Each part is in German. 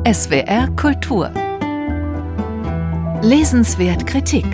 SWR Kultur. Lesenswert Kritik.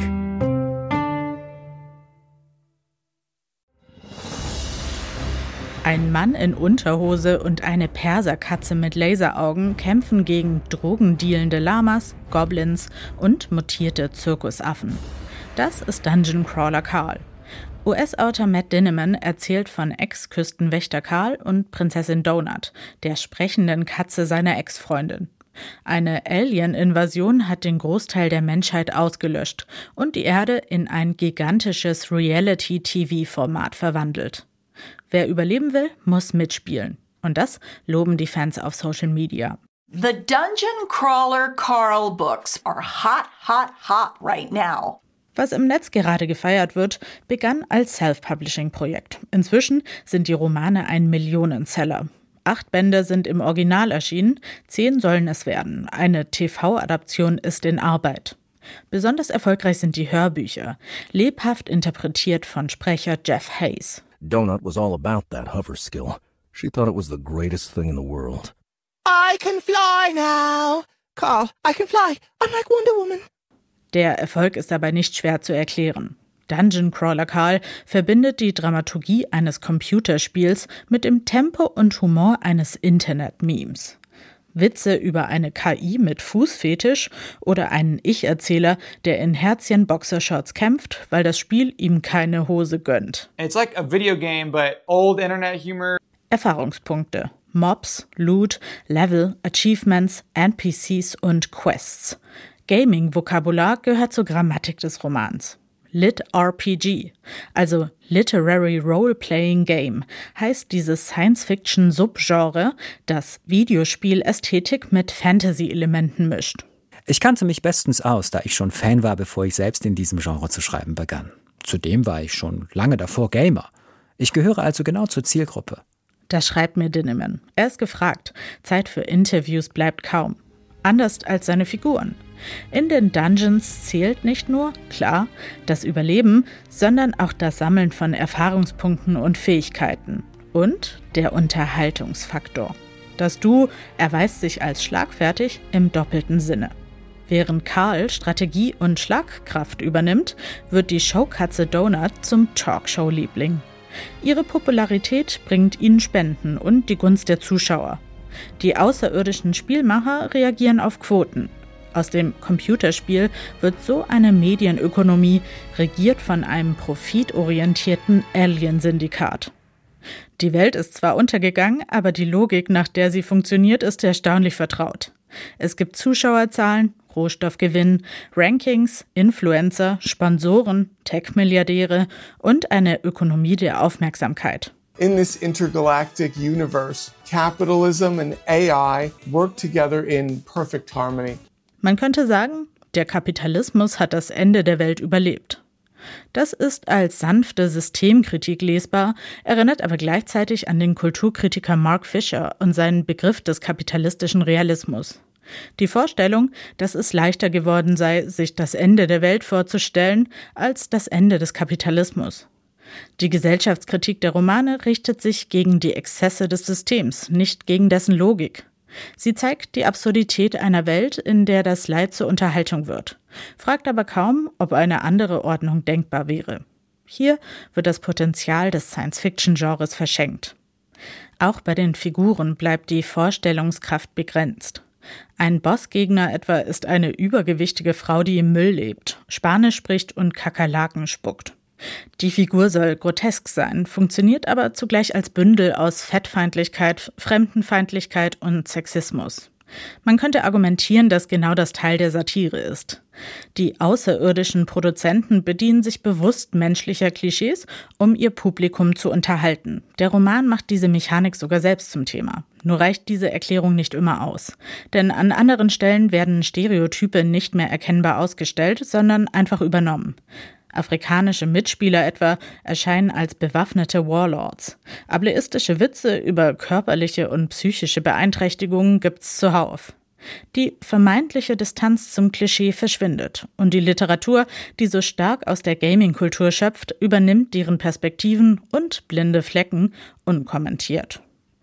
Ein Mann in Unterhose und eine Perserkatze mit Laseraugen kämpfen gegen drogendealende Lamas, Goblins und mutierte Zirkusaffen. Das ist Dungeon Crawler Carl. US-Autor Matt Dinniman erzählt von Ex-Küstenwächter Carl und Prinzessin Donut, der sprechenden Katze seiner Ex-Freundin. Eine Alien-Invasion hat den Großteil der Menschheit ausgelöscht und die Erde in ein gigantisches Reality-TV-Format verwandelt. Wer überleben will, muss mitspielen. Und das loben die Fans auf Social Media. The Dungeon Crawler Carl books are hot, hot, hot right now. Was im Netz gerade gefeiert wird, begann als Self-Publishing-Projekt. Inzwischen sind die Romane ein Millionenseller. 8 Bände sind im Original erschienen, 10 sollen es werden. Eine TV-Adaption ist in Arbeit. Besonders erfolgreich sind die Hörbücher, lebhaft interpretiert von Sprecher Jeff Hayes. Donut was all about that hover skill. She thought it was the greatest thing in the world. I can fly now. Carl, I can fly. I'm like Wonder Woman. Der Erfolg ist dabei nicht schwer zu erklären. Dungeon Crawler Carl verbindet die Dramaturgie eines Computerspiels mit dem Tempo und Humor eines Internet-Memes. Witze über eine KI mit Fußfetisch oder einen Ich-Erzähler, der in Herzchen-Boxershorts kämpft, weil das Spiel ihm keine Hose gönnt. It's like a video game, but old internet humor. Erfahrungspunkte: Mobs, Loot, Level, Achievements, NPCs und Quests. Gaming-Vokabular gehört zur Grammatik des Romans. Lit-RPG, also Literary Role-Playing Game, heißt dieses Science-Fiction-Subgenre, das Videospiel-Ästhetik mit Fantasy-Elementen mischt. Ich kannte mich bestens aus, da ich schon Fan war, bevor ich selbst in diesem Genre zu schreiben begann. Zudem war ich schon lange davor Gamer. Ich gehöre also genau zur Zielgruppe. Das schreibt mir Dinniman. Er ist gefragt. Zeit für Interviews bleibt kaum. Anders als seine Figuren. In den Dungeons zählt nicht nur, klar, das Überleben, sondern auch das Sammeln von Erfahrungspunkten und Fähigkeiten. Und der Unterhaltungsfaktor. Das Duo erweist sich als schlagfertig im doppelten Sinne. Während Carl Strategie und Schlagkraft übernimmt, wird die Showkatze Donut zum Talkshow-Liebling. Ihre Popularität bringt ihnen Spenden und die Gunst der Zuschauer. Die außerirdischen Spielmacher reagieren auf Quoten. Aus dem Computerspiel wird so eine Medienökonomie, regiert von einem profitorientierten Alien-Syndikat. Die Welt ist zwar untergegangen, aber die Logik, nach der sie funktioniert, ist erstaunlich vertraut. Es gibt Zuschauerzahlen, Rohstoffgewinn, Rankings, Influencer, Sponsoren, Tech-Milliardäre und eine Ökonomie der Aufmerksamkeit. In this intergalactic universe, capitalism and AI work together in perfect harmony. Man könnte sagen, der Kapitalismus hat das Ende der Welt überlebt. Das ist als sanfte Systemkritik lesbar, erinnert aber gleichzeitig an den Kulturkritiker Mark Fisher und seinen Begriff des kapitalistischen Realismus. Die Vorstellung, dass es leichter geworden sei, sich das Ende der Welt vorzustellen, als das Ende des Kapitalismus. Die Gesellschaftskritik der Romane richtet sich gegen die Exzesse des Systems, nicht gegen dessen Logik. Sie zeigt die Absurdität einer Welt, in der das Leid zur Unterhaltung wird, fragt aber kaum, ob eine andere Ordnung denkbar wäre. Hier wird das Potenzial des Science-Fiction-Genres verschenkt. Auch bei den Figuren bleibt die Vorstellungskraft begrenzt. Ein Bossgegner etwa ist eine übergewichtige Frau, die im Müll lebt, Spanisch spricht und Kakerlaken spuckt. Die Figur soll grotesk sein, funktioniert aber zugleich als Bündel aus Fettfeindlichkeit, Fremdenfeindlichkeit und Sexismus. Man könnte argumentieren, dass genau das Teil der Satire ist. Die außerirdischen Produzenten bedienen sich bewusst menschlicher Klischees, um ihr Publikum zu unterhalten. Der Roman macht diese Mechanik sogar selbst zum Thema. Nur reicht diese Erklärung nicht immer aus. Denn an anderen Stellen werden Stereotype nicht mehr erkennbar ausgestellt, sondern einfach übernommen. Afrikanische Mitspieler etwa erscheinen als bewaffnete Warlords. Ableistische Witze über körperliche und psychische Beeinträchtigungen gibt's zuhauf. Die vermeintliche Distanz zum Klischee verschwindet und die Literatur, die so stark aus der Gaming-Kultur schöpft, übernimmt deren Perspektiven und blinde Flecken unkommentiert.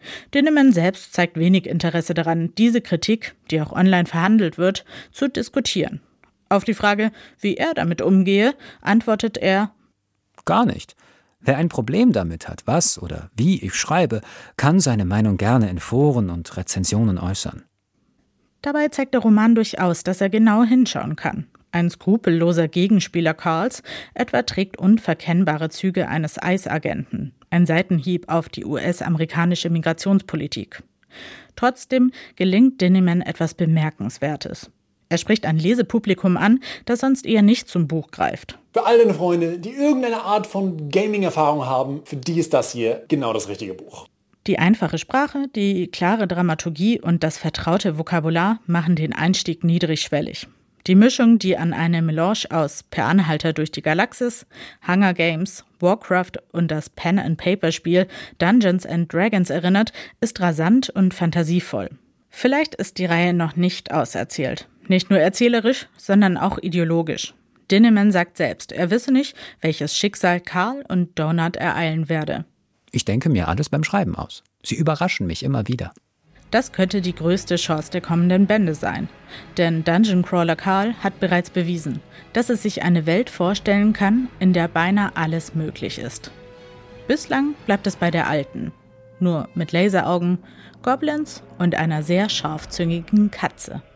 Dinneman selbst zeigt wenig Interesse daran, diese Kritik, die auch online verhandelt wird, zu diskutieren. Auf die Frage, wie er damit umgehe, antwortet er: Gar nicht. Wer ein Problem damit hat, was oder wie ich schreibe, kann seine Meinung gerne in Foren und Rezensionen äußern. Dabei zeigt der Roman durchaus, dass er genau hinschauen kann. Ein skrupelloser Gegenspieler Carls etwa trägt unverkennbare Züge eines ICE-Agenten, ein Seitenhieb auf die US-amerikanische Migrationspolitik. Trotzdem gelingt Dinneman etwas Bemerkenswertes. Er spricht ein Lesepublikum an, das sonst eher nicht zum Buch greift. Für all deine Freunde, die irgendeine Art von Gaming-Erfahrung haben, für die ist das hier genau das richtige Buch. Die einfache Sprache, die klare Dramaturgie und das vertraute Vokabular machen den Einstieg niedrigschwellig. Die Mischung, die an eine Melange aus Per Anhalter durch die Galaxis, Hunger Games, Warcraft und das Pen-and-Paper-Spiel Dungeons & Dragons erinnert, ist rasant und fantasievoll. Vielleicht ist die Reihe noch nicht auserzählt. Nicht nur erzählerisch, sondern auch ideologisch. Dinneman sagt selbst, er wisse nicht, welches Schicksal Carl und Donut ereilen werde. Ich denke mir alles beim Schreiben aus. Sie überraschen mich immer wieder. Das könnte die größte Chance der kommenden Bände sein. Denn Dungeon Crawler Carl hat bereits bewiesen, dass es sich eine Welt vorstellen kann, in der beinahe alles möglich ist. Bislang bleibt es bei der alten. Nur mit Laseraugen, Goblins und einer sehr scharfzüngigen Katze.